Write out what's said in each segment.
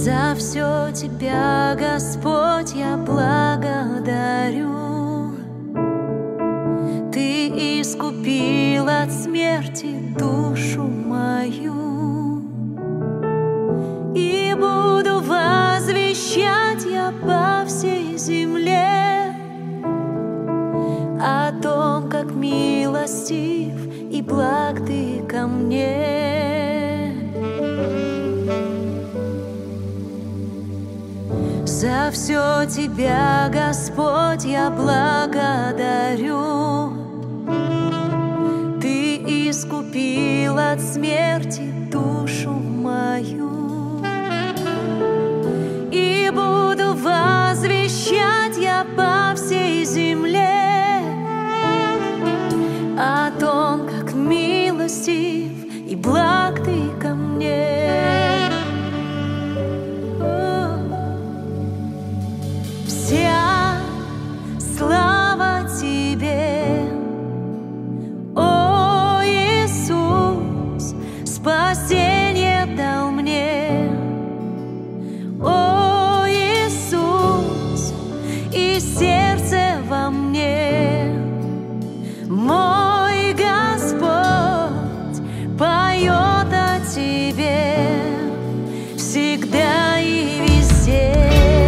За все Тебя, Господь, я благодарю. Ты искупил от смерти душу мою, и буду возвещать я по всей земле о том, как милостив и благ Ты ко мне. За все Тебя, Господь, я благодарю. Ты искупил от смерти душу мою, и буду возвещать я по всей земле о том, как милостив и благ Ты ко мне. Вся слава Тебе, о Иисус, спасение дал мне, о Иисус, и сердце во мне. Мой Господь поет о Тебе всегда и везде.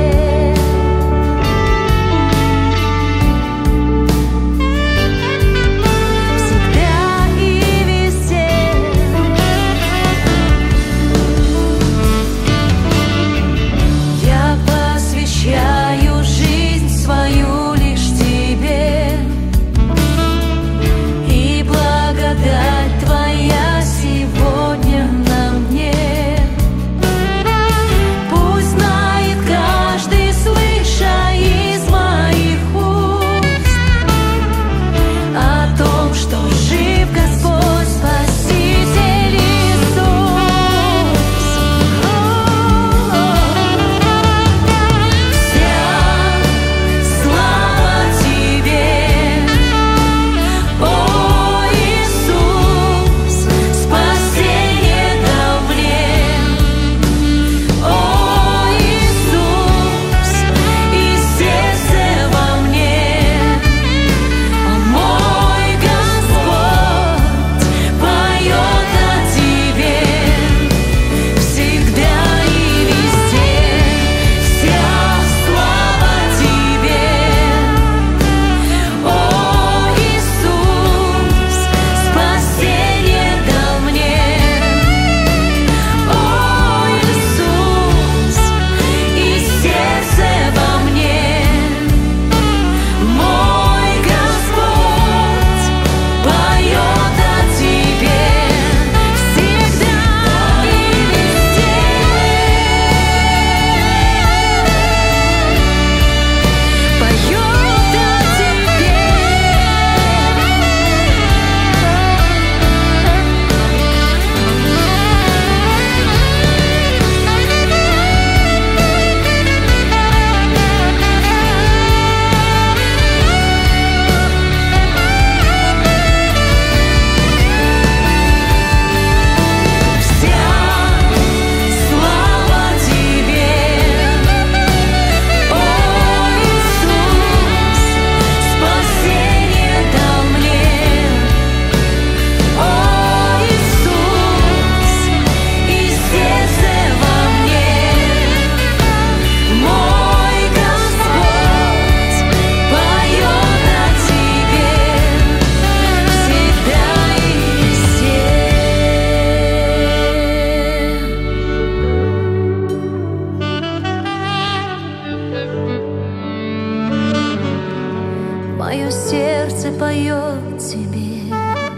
Мое сердце поет Тебе.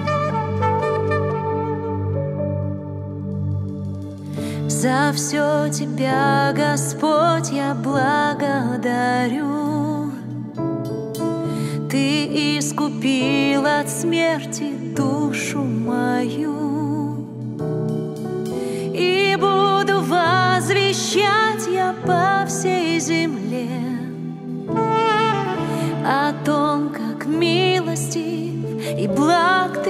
За все Тебя, Господь, я благодарю. Ты искупил от смерти душу мою, и буду возвещать я по всей земле о том, как милостив и благ Ты